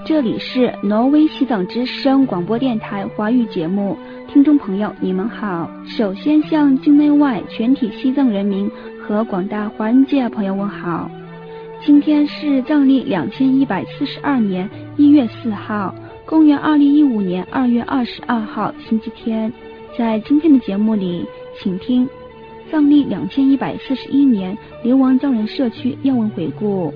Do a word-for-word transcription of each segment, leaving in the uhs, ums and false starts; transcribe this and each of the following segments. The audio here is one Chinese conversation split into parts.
这里是挪威西藏之声广播电台华语节目，听众朋友你们好。首先向境内外全体西藏人民和广大华人界朋友问好。今天是藏历两千一百四十二年一月四号，公元二零一五年二月二十二号星期天。在今天的节目里，请听藏历两千一百四十一年流亡藏人社区要闻回顾。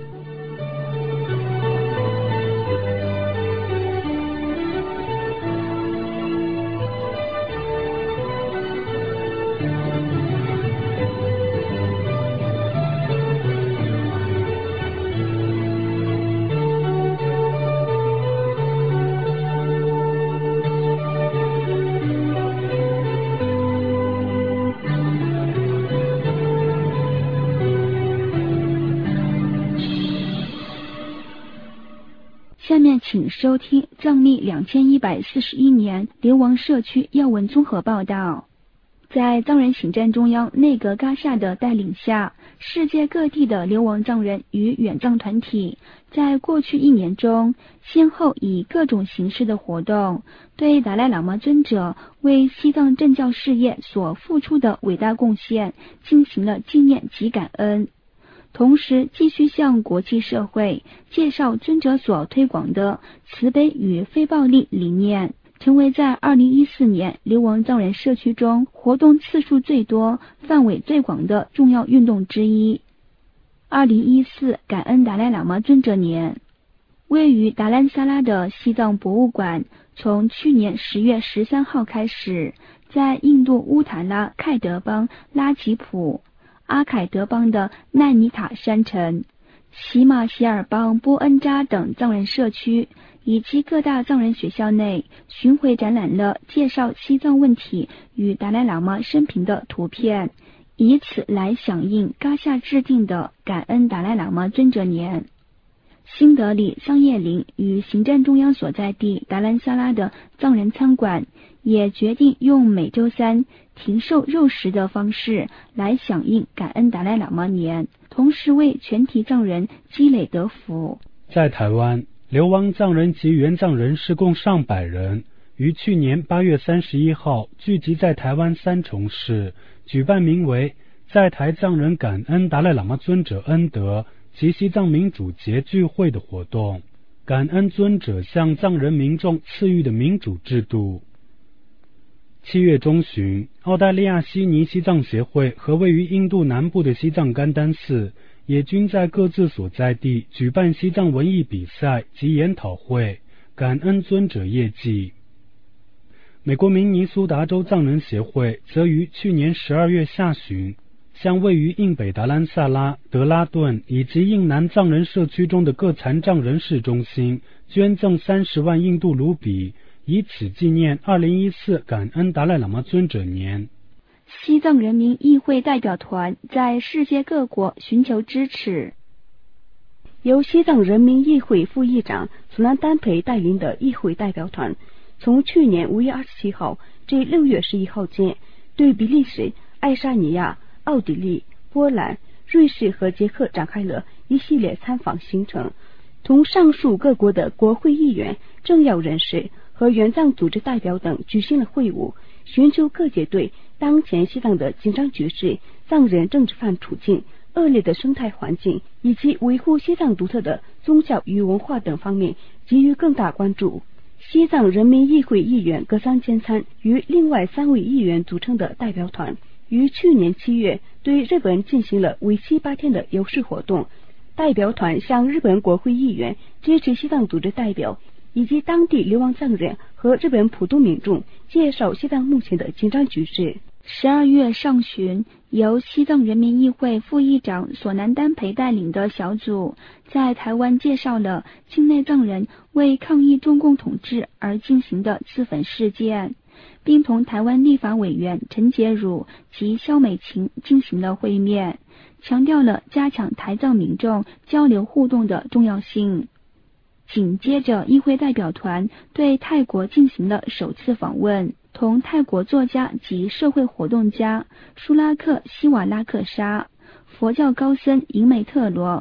下面请收听藏历两千一百四十一年流亡社区要闻综合报道。在藏人行政中央内阁噶夏的带领下，世界各地的流亡藏人与远藏团体在过去一年中，先后以各种形式的活动，对达赖喇嘛尊者为西藏政教事业所付出的伟大贡献进行了纪念及感恩。同时继续向国际社会介绍尊者所推广的慈悲与非暴力理念，成为在二零一四年流亡藏人社区中活动次数最多、范围最广的重要运动之一。二零一四感恩达赖喇嘛尊者年，位于达兰萨拉的西藏博物馆从去年十月十三号开始，在印度乌塔拉凯德邦拉吉普、阿凯德邦的奈尼塔山城、喜马希尔邦波恩扎等藏人社区以及各大藏人学校内巡回展览了介绍西藏问题与达赖喇嘛生平的图片，以此来响应噶夏制定的感恩达赖喇嘛尊者年。新德里桑叶林与行政中央所在地达兰萨拉的藏人餐馆也决定用每周三停售肉食的方式来响应感恩达赖喇嘛年，同时为全体藏人积累德福。 在台湾，流亡藏人及原藏人士共上百人，于去年八月三十一号聚集在台湾三重市，举办名为在台藏人感恩达赖喇嘛尊者恩德及西藏民主节聚会的活动，感恩尊者向藏人民众赐予的民主制度。七月中旬，澳大利亚悉尼西藏协会和位于印度南部的西藏甘丹寺也均在各自所在地举办西藏文艺比赛及研讨会，感恩尊者业绩。美国明尼苏达州藏人协会则于去年十二月下旬向位于印北达兰萨拉、德拉顿以及印南藏人社区中的各残障人士中心捐赠三十万印度卢比，以此纪念二零一四感恩达赖喇嘛尊者年。 西藏人民议会代表团在世界各国寻求支持。 由西藏人民议会副议长苏兰丹培带领的议会代表团，从去年五月二十七号至六月十一号间，对比利时、爱沙尼亚、奥地利、波兰、瑞士和捷克展开了一系列参访行程，同上述各国的国会议员、政要人士和援藏组织代表等举行了会晤，寻求各界对当前西藏的紧张局势、藏人政治犯处境、恶劣的生态环境以及维护西藏独特的宗教与文化等方面给予更大关注。西藏人民议会议员格桑坚参与另外三位议员组成的代表团，于去年七月对日本进行了为期八天的游说活动。代表团向日本国会议员、支持西藏组织代表以及当地流亡藏人和日本普通民众介绍西藏目前的紧张局势。 十二月上旬，由西藏人民议会副议长索南丹培带领的小组在台湾介绍了境内藏人为抗议中共统治而进行的自焚事件，并同台湾立法委员陈洁如及萧美琴进行了会面，强调了加强台藏民众交流互动的重要性。紧接着，议会代表团对泰国进行了首次访问，同泰国作家及社会活动家舒拉克·希瓦拉克沙、佛教高僧银美特罗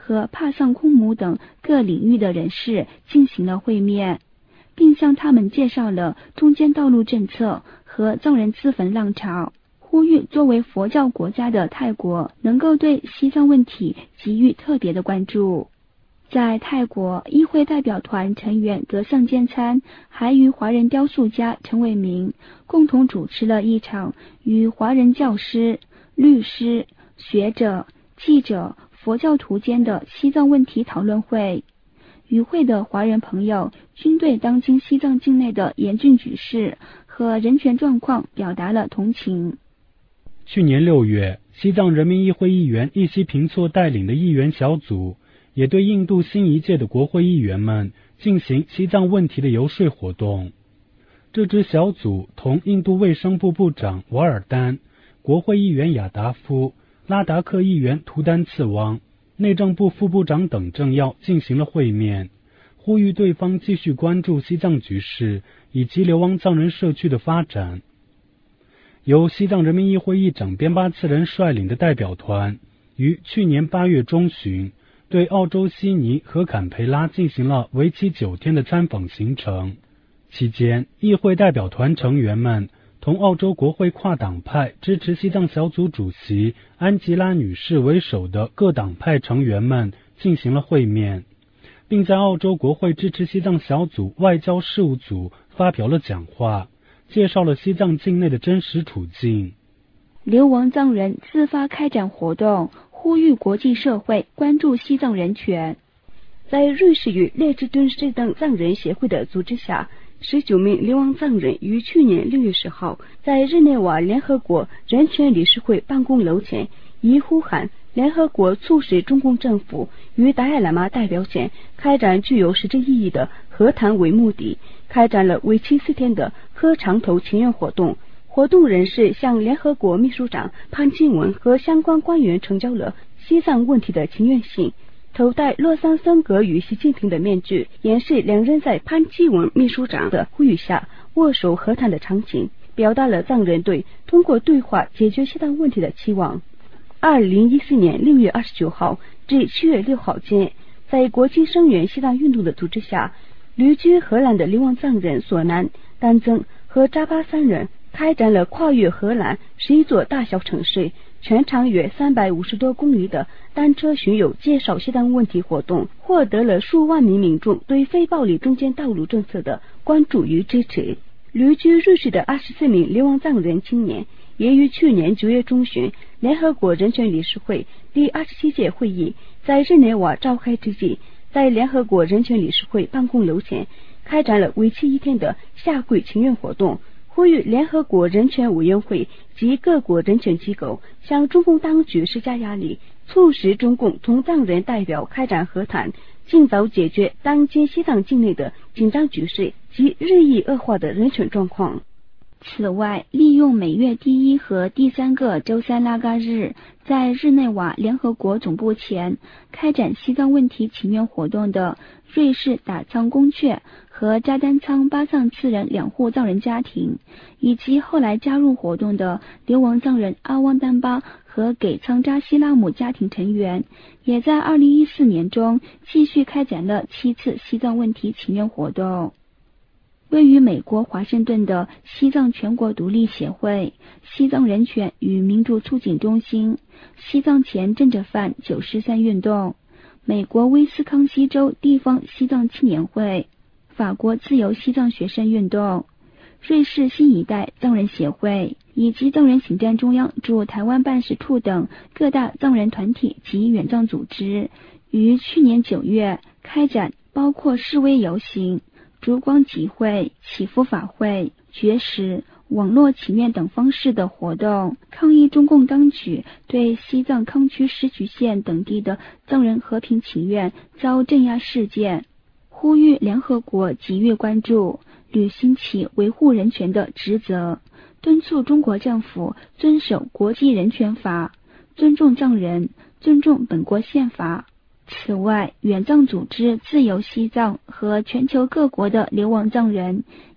和帕桑空姆等各领域的人士进行了会面，并向他们介绍了中间道路政策和藏人自焚浪潮，呼吁作为佛教国家的泰国能够对西藏问题给予特别的关注。在泰国，议会代表团成员格桑坚参还与华人雕塑家陈伟明共同主持了一场与华人教师、律师、学者、记者、佛教徒间的西藏问题讨论会。与会的华人朋友均对当今西藏境内的严峻局势和人权状况表达了同情。 去年六月，西藏人民议会议员易西平措带领的议员小组也对印度新一届的国会议员们进行西藏问题的游说活动。这支小组同印度卫生部部长瓦尔丹、国会议员雅达夫、拉达克议员图丹次汪、内政部副部长等政要进行了会面，呼吁对方继续关注西藏局势以及流亡藏人社区的发展。由西藏人民议会议长边巴次仁率领的代表团于去年八月中旬对澳洲悉尼和坎培拉进行了为期九天的参访行程。期间，议会代表团成员们同澳洲国会跨党派支持西藏小组主席安吉拉女士为首的各党派成员们进行了会面，并在澳洲国会支持西藏小组外交事务组发表了讲话，介绍了西藏境内的真实处境。 流亡藏人自发开展活动，呼吁国际社会关注西藏人权。 在瑞士与列支敦士登藏人协会的组织下，十九名流亡藏人于去年六月十号在日内瓦联合国人权理事会办公楼前，以呼喊联合国促使中共政府与达赖喇嘛代表前开展具有实质意义的和谈为目的，开展了为期四天的喝长头请愿活动。活动人士向联合国秘书长潘基文和相关官员呈交了西藏问题的请愿信，头戴洛桑森格与习近平的面具，演示两人在潘基文秘书长的呼吁下握手和谈的场景，表达了藏人对通过对话解决西藏问题的期望。二零一四年六月二十九号至七月六号间，在国际声援西藏运动的组织下，旅居荷兰的流亡藏人索南、丹增和扎巴三人开展了跨越荷兰十一座大小城市，全长约三百五十多公里的单车巡游介绍西藏问题活动，获得了数万名民众对非暴力中间道路政策的关注与支持。旅居瑞士的二十四名流亡藏人青年也于去年九月中旬，联合国人权理事会第二十七届会议在日内瓦召开之际，在联合国人权理事会办公楼前开展了为期一天的下跪请愿活动，呼吁联合国人权委员会及各国人权机构向中共当局施加压力，促使中共同藏人代表开展和谈，尽早解决当今西藏境内的紧张局势及日益恶化的人权状况。 此外，利用每月第一和第三个周三拉嘎日，在日内瓦联合国总部前开展西藏问题请愿活动的瑞士打仓公雀和扎丹仓巴藏次人两户藏人家庭，以及后来加入活动的流亡藏人阿汪丹巴和给仓扎西拉姆家庭成员，也在二零一四年中继续开展了七次西藏问题请愿活动。位于美国华盛顿的西藏全国独立协会、西藏人权与民主促进中心、西藏前政治犯九十三运动、美国威斯康西州地方西藏青年会、法国自由西藏学生运动、瑞士新一代藏人协会以及藏人行政中央驻台湾办事处等各大藏人团体及远藏组织，于去年九月开展包括示威游行、烛光集会、祈福法会、绝食、网络请愿等方式的活动，抗议中共当局对西藏康区石渠县等地的藏人和平请愿遭镇压事件，呼吁联合国给予关注，履行其维护人权的职责，敦促中国政府遵守国际人权法，尊重藏人，尊重本国宪法。此外，远藏组织自由西藏和全球各国的流亡藏人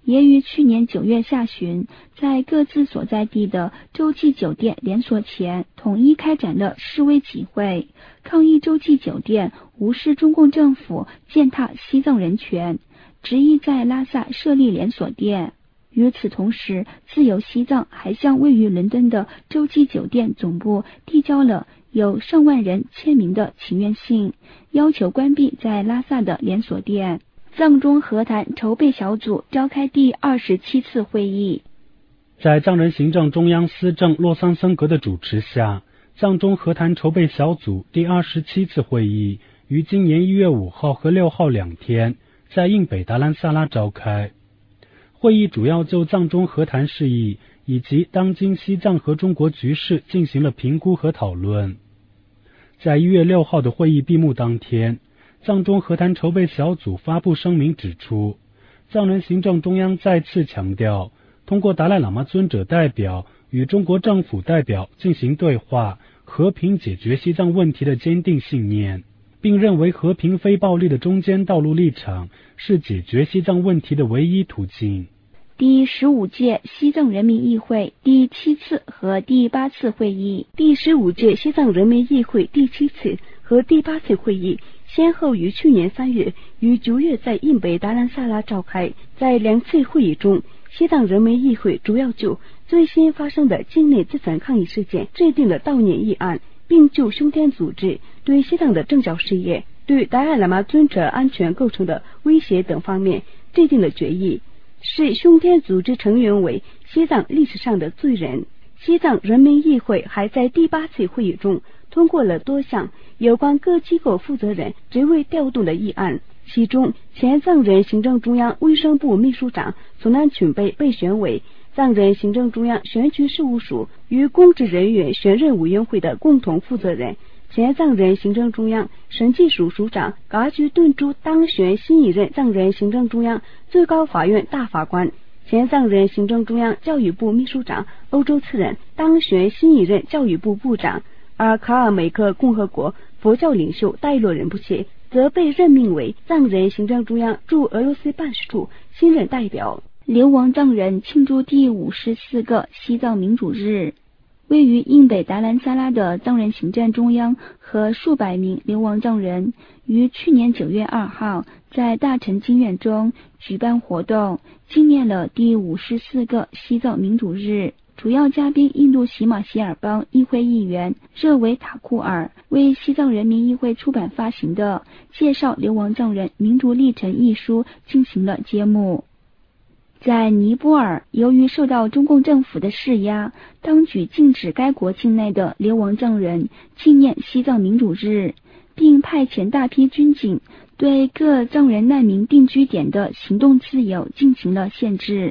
也于去年九月下旬，在各自所在地的洲际酒店连锁前统一开展了示威集会，抗议洲际酒店无视中共政府践踏西藏人权，执意在拉萨设立连锁店。与此同时，自由西藏还向位于伦敦的洲际酒店总部递交了有上万人签名的请愿信，要求关闭在拉萨的连锁店。藏中和谈筹备小组召开第二十七次会议。 在藏人行政中央司政洛桑森格的主持下，藏中和谈筹备小组第二十七次会议于今年一月五号和六号两天在印北达兰萨拉召开。会议主要就藏中和谈事宜以及当今西藏和中国局势进行了评估和讨论。在一月六号的会议闭幕当天，藏中和谈筹备小组发布声明指出，藏人行政中央再次强调，通过达赖喇嘛尊者代表与中国政府代表进行对话，和平解决西藏问题的坚定信念，并认为和平非暴力的中间道路立场是解决西藏问题的唯一途径。 第十五届西藏人民议会第七次和第八次会议。 第十五届西藏人民议会第七次和第八次会议先后于去年三月与九月在印北达兰萨拉召开。在两次会议中，西藏人民议会主要就最新发生的境内自残抗议事件制定了悼念议案，并就凶天组织对西藏的政教事业、对达赖喇嘛尊者安全构成的威胁等方面制定了决议，视凶天组织成员为西藏历史上的罪人。西藏人民议会还在第八次会议中通过了多项有关各机构负责人职位调动的议案，其中前藏人行政中央卫生部秘书长苏南群贝被选为藏人行政中央选举事务署与公职人员选任委员会的共同负责人，前藏人行政中央审计署署长噶举顿珠当选新一任藏人行政中央最高法院大法官，前藏人行政中央教育部秘书长欧洲次仁当选新一任教育部部长，而卡尔梅克共和国佛教领袖戴洛仁布切则被任命为藏人行政中央驻俄罗斯办事处新任代表。 流亡藏人庆祝第五十四个西藏民主日。位于印北达兰萨拉的藏人行政中央和数百名流亡藏人于去年九月二号在大陈经院中举办活动，纪念了第五十四个西藏民主日。主要嘉宾印度喜马偕尔邦议会议员热维塔库尔为西藏人民议会出版发行的《介绍流亡藏人民主历程》一书进行了揭幕。在尼泊尔，由于受到中共政府的施压，当局禁止该国境内的流亡藏人纪念西藏民主日，并派遣大批军警对各藏人难民定居点的行动自由进行了限制。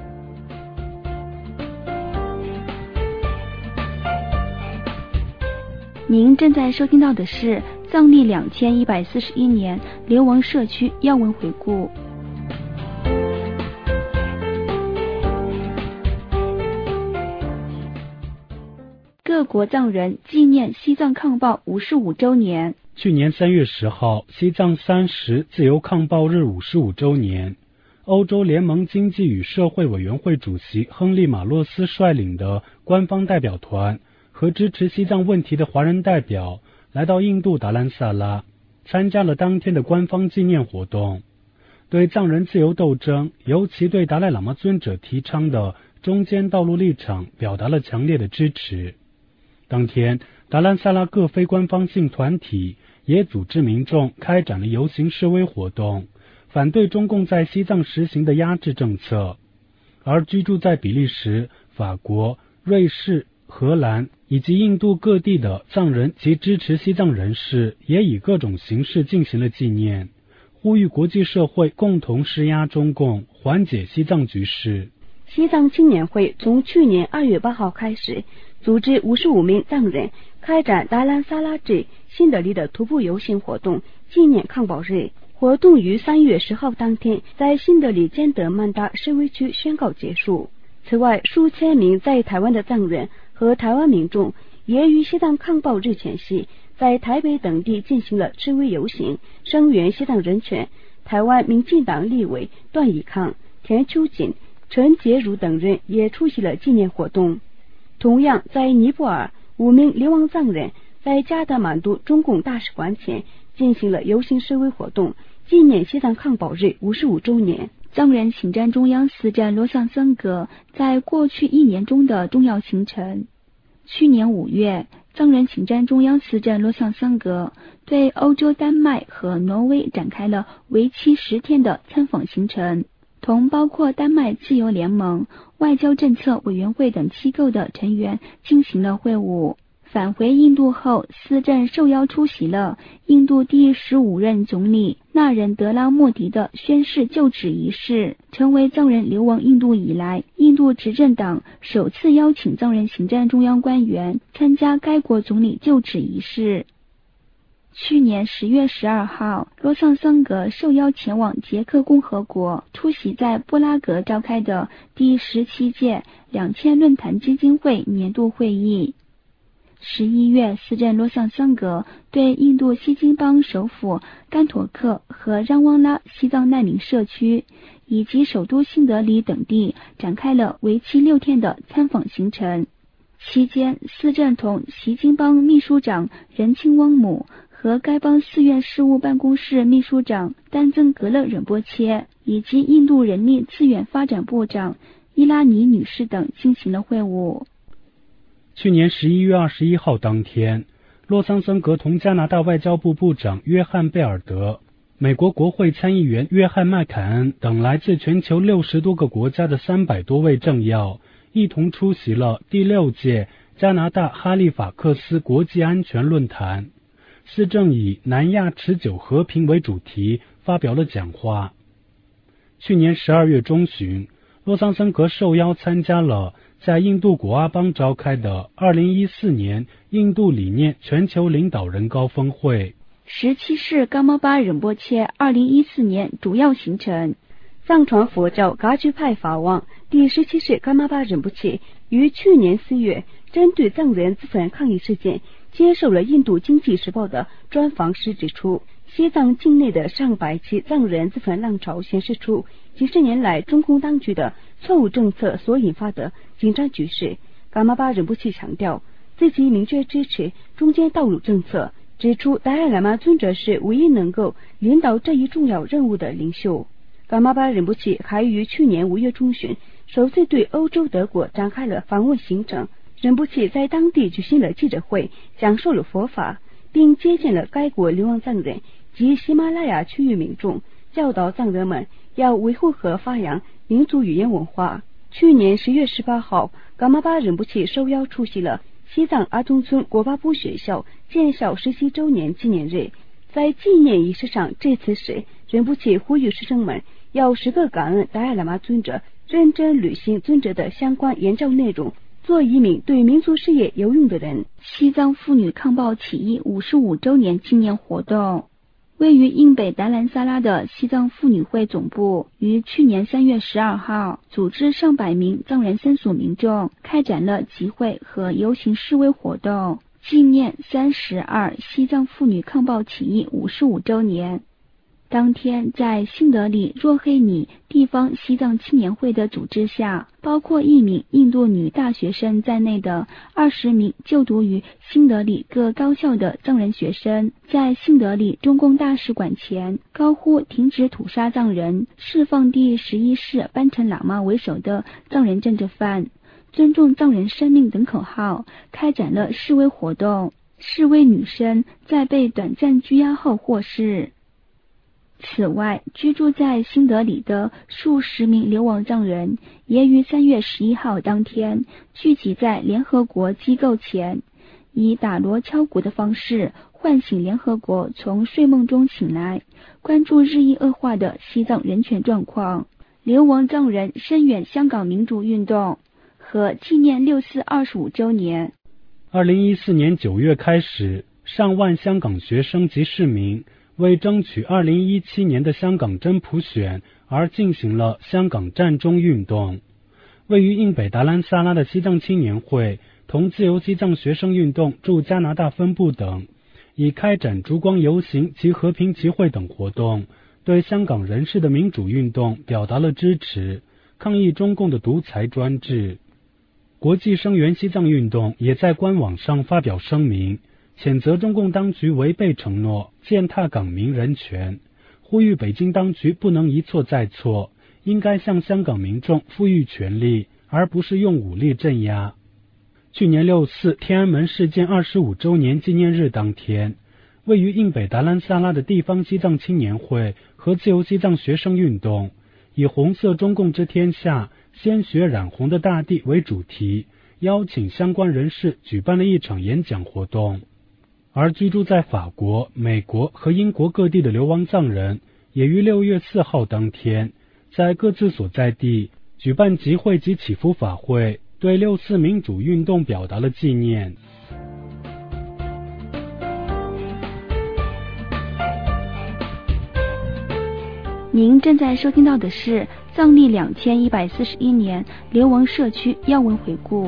您正在收听到的是藏历两千一百四十一年流亡社区要闻回顾。各国藏人纪念西藏抗暴五十五周年。 去年三月十号，西藏三十自由抗暴日五十五周年，欧洲联盟经济与社会委员会主席亨利·马洛斯率领的官方代表团和支持西藏问题的华人代表来到印度达兰萨拉，参加了当天的官方纪念活动，对藏人自由斗争，尤其对达赖喇嘛尊者提倡的中间道路立场表达了强烈的支持。当天，达兰萨拉各非官方性团体也组织民众开展了游行示威活动，反对中共在西藏实行的压制政策。而居住在比利时、法国、瑞士、荷兰以及印度各地的藏人及支持西藏人士也以各种形式进行了纪念，呼吁国际社会共同施压中共，缓解西藏局势。 西藏青年会从去年二月八号开始，组织五十五名藏人开展达兰萨拉至新德里的徒步游行活动，纪念抗暴日。活动于三月十号当天在新德里坚德曼达示威区宣告结束。此外，数千名在台湾的藏人和台湾民众也于西藏抗暴日前夕在台北等地进行了示威游行，声援西藏人权。台湾民进党立委段宜康、 田秋瑾、陈洁如等人也出席了纪念活动。同样，在尼泊尔，五名流亡藏人在加德满都中共大使馆前进行了游行示威活动，纪念西藏抗暴日五十五周年。 藏人行政中央司政罗桑森格在过去一年中的重要行程。去年五月，藏人行政中央司政罗桑森格对欧洲丹麦和挪威展开了为期十天的参访行程，同包括丹麦自由联盟、外交政策委员会等机构的成员进行了会晤。返回印度后，司政受邀出席了印度第十五任总理纳仁德拉莫迪的宣誓就职仪式，成为藏人流亡印度以来印度执政党首次邀请藏人行政中央官员参加该国总理就职仪式。去年十月十二号，罗桑森格受邀前往捷克共和国，出席在布拉格召开的第十七届两千论坛基金会年度会议。十一月，司政罗桑森格对印度西金邦首府甘妥克和让汪拉西藏难民社区以及首都新德里等地展开了为期六天的参访行程。期间，司政同西金邦秘书长仁钦汪姆和该邦寺院事务办公室秘书长丹增格勒仁波切以及印度人力资源发展部长伊拉尼女士等进行了会晤。 去年十一月二十一号当天，洛桑森格同加拿大外交部部长约翰贝尔德、美国国会参议员约翰麦凯恩等来自全球六十多个国家的三百多位政要，一同出席了第六届加拿大哈利法克斯国际安全论坛。司政以南亚持久和平为主题发表了讲话。去年十二月中旬，洛桑森格受邀参加了在印度古阿邦召开的二零一四年印度理念全球领导人高峰会。 十七世噶玛巴仁波切二零一四年主要行程。 藏传佛教噶举派法王第十七世噶玛巴仁波切于去年四月针对藏人自焚抗议事件接受了印度经济时报的专访时指出，西藏境内的上百起藏人自焚浪潮显示出几十年来中共当局的错误政策所引发的紧张局势。噶玛巴仁波切强调自己明确支持中间道路政策，指出达赖喇嘛尊者是唯一能够领导这一重要任务的领袖。噶玛巴仁波切还于去年五月中旬首次对欧洲德国展开了访问行程。仁波切在当地举行了记者会，讲述了佛法，并接见了该国流亡藏人及喜马拉雅区域民众，教导藏人们要维护和发扬民族语言文化。去年十月十八号，噶玛巴仁波切受邀出席了西藏阿通村果巴布学校建校十七周年纪念日。在纪念仪式上致辞时，仁波切呼吁师生们要时刻感恩达赖喇嘛尊者，认真履行尊者的相关言教内容，做一名对民族事业有用的人。 西藏妇女抗暴起义五十五周年纪念活动。位于印北达兰萨拉的西藏妇女会总部于去年三月十二号组织上百名藏人僧俗民众开展了集会和游行示威活动，纪念三十二西藏妇女抗暴起义五十五周年。当天，在新德里若黑尼地方西藏青年会的组织下，包括一名印度女大学生在内的二十名就读于新德里各高校的藏人学生，在新德里中共大使馆前高呼停止屠杀藏人、释放第十一世班禅喇嘛为首的藏人政治犯、尊重藏人生命等口号，开展了示威活动。示威女生在被短暂拘押后获释。此外，居住在新德里的数十名流亡藏人也于三月十一号当天聚集在联合国机构前，以打锣敲鼓的方式唤醒联合国从睡梦中醒来，关注日益恶化的西藏人权状况、流亡藏人声援香港民主运动和纪念六四二十五周年。 二零一四年九月开始，上万香港学生及市民为争取二零一七年的香港真普选而进行了香港战中运动。位于印北达兰萨拉的西藏青年会同自由西藏学生运动驻加拿大分部等，以开展烛光游行及和平集会等活动， 对香港人士的民主运动表达了支持，抗议中共的独裁专制。国际声援西藏运动也在官网上发表声明，谴责中共当局违背承诺，践踏港民人权，呼吁北京当局不能一错再错，应该向香港民众赋予权利，而不是用武力镇压。去年六四天安门事件二十五周年纪念日当天，位于印北达兰萨拉的地方西藏青年会和自由西藏学生运动，以红色中共之天下，鲜血染红的大地为主题，邀请相关人士举办了一场演讲活动。而居住在法国、美国和英国各地的流亡藏人，也于六月四号当天，在各自所在地举办集会及祈福法会，对六四民主运动表达了纪念。 您正在收听到的是藏历两千一百四十一年流亡社区要闻回顾。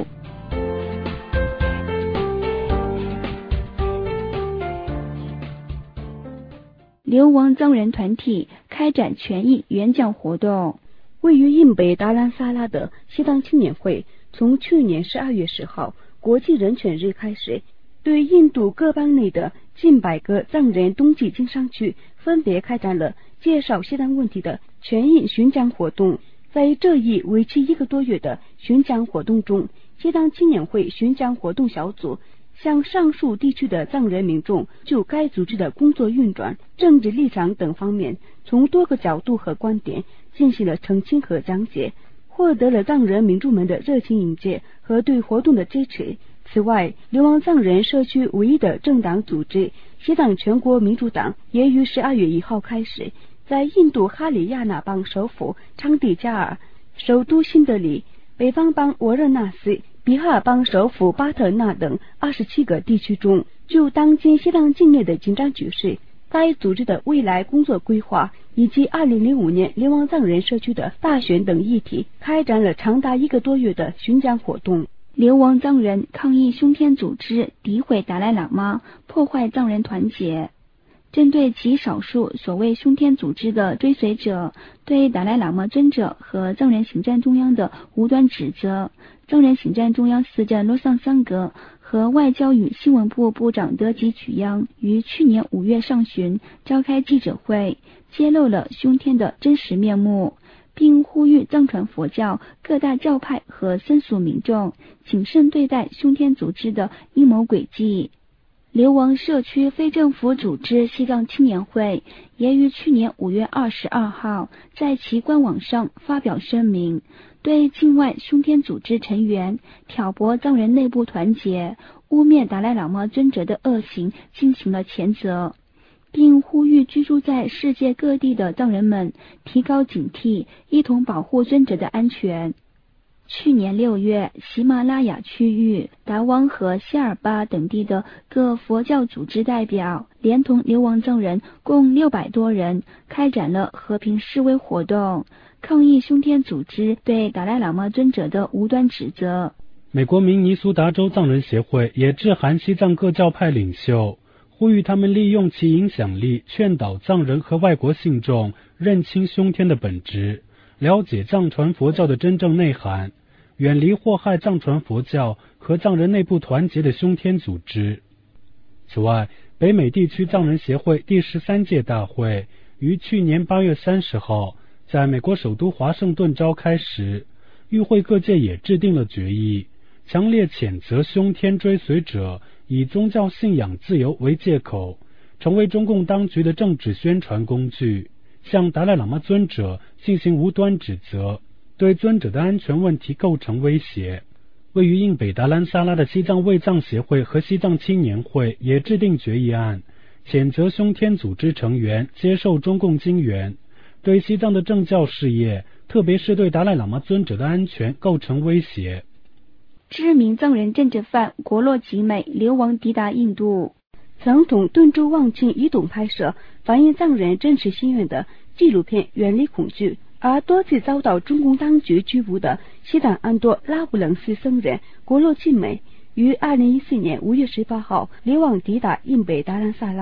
流亡藏人团体开展权益演讲活动。 位于印北达兰萨拉的西藏青年会，从去年十二月十号国际人权日开始，对印度各邦内的近百个藏人冬季经商区分别开展了介绍西藏问题的权益巡讲活动。在这一为期一个多月的巡讲活动中，西藏青年会巡讲活动小组向上述地区的藏人民众就该组织的工作运转、政治立场等方面，从多个角度和观点进行了澄清和讲解，获得了藏人民众们的热情迎接和对活动的支持。此外，流亡藏人社区唯一的政党组织西藏全国民主党也于十二月一号开始，在印度哈里亚纳邦首府昌迪加尔、首都新德里、北方邦沃热纳斯、比哈尔邦首府巴特纳等二十七个地区中，就当今西藏境内的紧张局势、该组织的未来工作规划以及二零零五年流亡藏人社区的大选等议题，开展了长达一个多月的巡讲活动。 流亡藏人抗议凶天组织诋毁达赖喇嘛，破坏藏人团结。针对极少数所谓凶天组织的追随者对达赖喇嘛尊者和藏人行政中央的无端指责，藏人行政中央司政罗桑桑格和外交与新闻部部长德吉曲央于去年五月上旬召开记者会，揭露了凶天的真实面目，并呼吁藏传佛教各大教派和僧俗民众谨慎对待凶天组织的阴谋诡计。流亡社区非政府组织西藏青年会也于去年五月二十二号在其官网上发表声明，对境外凶天组织成员挑拨藏人内部团结、污蔑达赖喇嘛尊者的恶行进行了谴责，并呼吁居住在世界各地的藏人们提高警惕，一同保护尊者的安全。去年六月，喜马拉雅区域、达汪和希尔巴等地的各佛教组织代表，连同流亡藏人共六百多人，开展了和平示威活动，抗议凶天组织对达赖喇嘛尊者的无端指责。 美国明尼苏达州藏人协会也致函西藏各教派领袖，呼吁他们利用其影响力，劝导藏人和外国信众认清凶天的本质，了解藏传佛教的真正内涵，远离祸害藏传佛教和藏人内部团结的凶天组织。此外，北美地区藏人协会第十三届大会于去年八月三十号在美国首都华盛顿召开时，与会各界也制定了决议，强烈谴责凶天追随者以宗教信仰自由为借口，成为中共当局的政治宣传工具，向达赖喇嘛尊者进行无端指责，对尊者的安全问题构成威胁。位于印北达兰萨拉的西藏卫藏协会和西藏青年会也制定决议案，谴责凶天组织成员接受中共金援，对西藏的政教事业，特别是对达赖喇嘛尊者的安全构成威胁。 知名藏人政治犯国洛吉美流亡抵达印度。 总统顿珠旺庆一同拍摄反映藏人真实心愿的纪录片《远离恐惧》，而多次遭到中共当局拘捕的西藏安多拉卜楞寺僧人国洛吉美于二零一四年五月十八号流亡抵达印北达兰萨拉，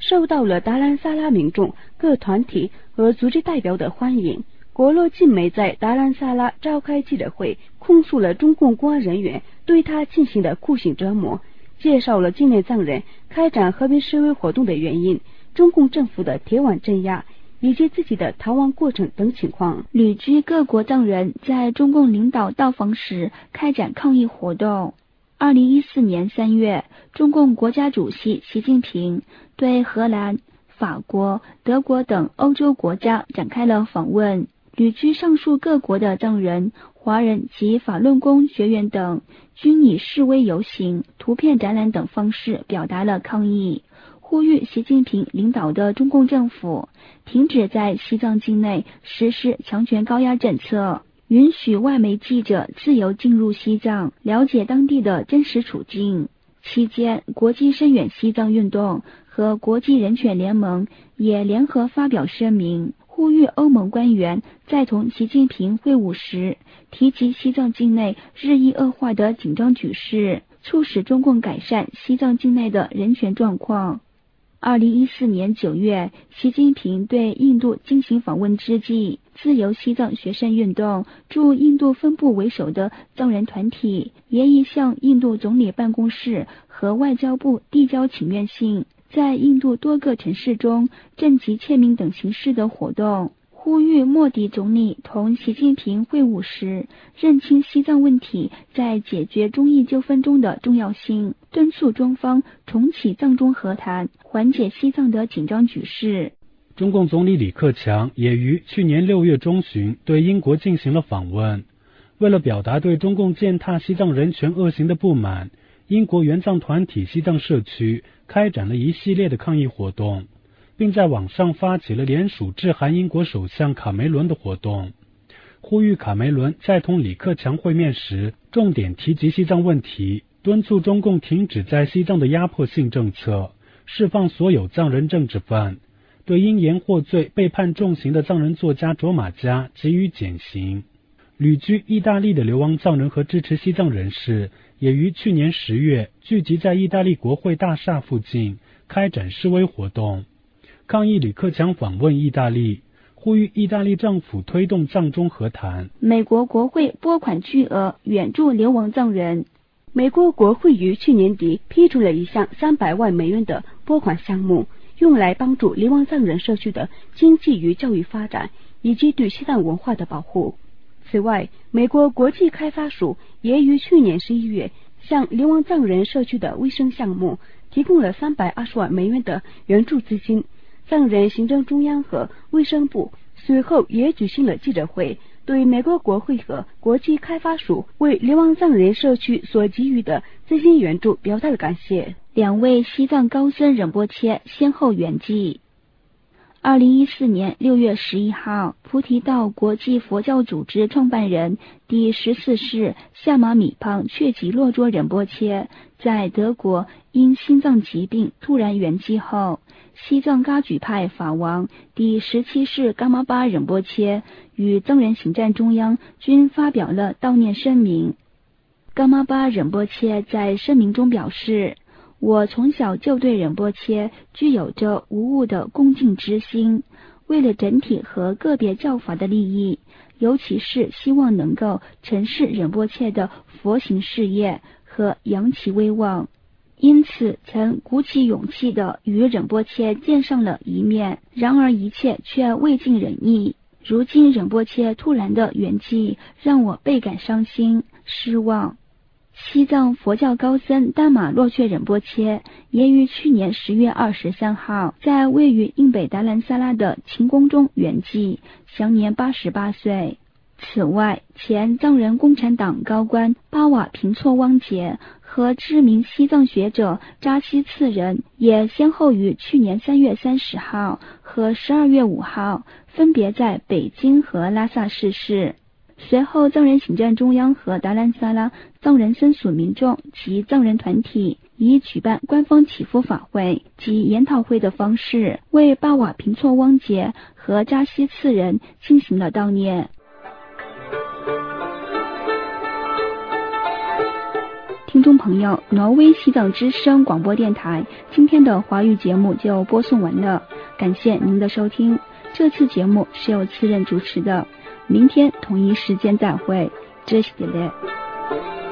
受到了达兰萨拉民众、各团体和组织代表的欢迎。国洛晋美在达兰萨拉召开记者会，控诉了中共公安人员对他进行的酷刑折磨，介绍了境内藏人开展和平示威活动的原因、中共政府的铁腕镇压以及自己的逃亡过程等情况。 旅居各国藏人在中共领导到访时开展抗议活动。二零一四年三月，中共国家主席习近平对荷兰、法国、德国等欧洲国家展开了访问。旅居上述各国的藏人、华人及法轮功学员等均以示威游行、图片展览等方式表达了抗议，呼吁习近平领导的中共政府停止在西藏境内实施强权高压政策，允许外媒记者自由进入西藏，了解当地的真实处境。期间，国际深远西藏运动和国际人权联盟也联合发表声明，呼吁欧盟官员在同习近平会晤时提及西藏境内日益恶化的紧张局势，促使中共改善西藏境内的人权状况。二零一四年九月，习近平对印度进行访问之际，自由西藏学生运动驻印度分部为首的藏人团体也已向印度总理办公室和外交部递交请愿信，在印度多个城市中征集签名等形式的活动，呼吁莫迪总理同习近平会晤时认清西藏问题在解决中印纠纷中的重要性，敦促中方重启藏中和谈，缓解西藏的紧张局势。 中共总理李克强也于去年六月中旬对英国进行了访问。为了表达对中共践踏西藏人权恶行的不满，英国援藏团体西藏社区开展了一系列的抗议活动，并在网上发起了联署致函英国首相卡梅伦的活动，呼吁卡梅伦在同李克强会面时重点提及西藏问题，敦促中共停止在西藏的压迫性政策，释放所有藏人政治犯，对因言获罪被判重刑的藏人作家卓玛嘉给予减刑。旅居意大利的流亡藏人和支持西藏人士也于去年十月聚集在意大利国会大厦附近开展示威活动，抗议李克强访问意大利，呼吁意大利政府推动藏中和谈。 美国国会拨款巨额援助流亡藏人。 美国国会于去年底批出了一项三百万美元的拨款项目，用来帮助流亡藏人社区的经济与教育发展，以及对西藏文化的保护。此外，美国国际开发署也于去年十一月向流亡藏人社区的卫生项目提供了三百二十万美元的援助资金。藏人行政中央和卫生部随后也举行了记者会，对美国国会和国际开发署为流亡藏人社区所给予的资金援助表达了感谢。 两位西藏高僧仁波切先后圆寂。二零一四年六月十一号，菩提道国际佛教组织创办人第十四世夏玛米胖却吉洛卓仁波切在德国因心脏疾病突然圆寂后，西藏噶举派法王第十七世噶玛巴仁波切与藏人行战中央均发表了悼念声明。噶玛巴仁波切在声明中表示，我从小就对仁波切具有着无误的恭敬之心，为了整体和个别教法的利益，尤其是希望能够承事仁波切的佛行事业和扬其威望，因此曾鼓起勇气的与仁波切见上了一面，然而一切却未尽人意。如今仁波切突然的圆寂，让我倍感伤心失望。西藏佛教高僧丹玛洛却仁波切也于去年十月二十三号在位于印北达兰萨拉的勤宫中圆寂，享年八十八岁。此外，前藏人共产党高官巴瓦平措汪杰和知名西藏学者扎西次仁也先后于去年三月三十号和十二月五号分别在北京和拉萨逝世。随后，藏人行政中央和达兰萨拉藏人僧俗民众及藏人团体以举办官方祈福法会及研讨会的方式，为巴瓦平措汪杰和扎西次仁进行了悼念。 听众朋友，挪威西藏之声广播电台今天的华语节目就播送完了，感谢您的收听。这次节目是由次任主持的，明天同一时间再会，这是的嘞。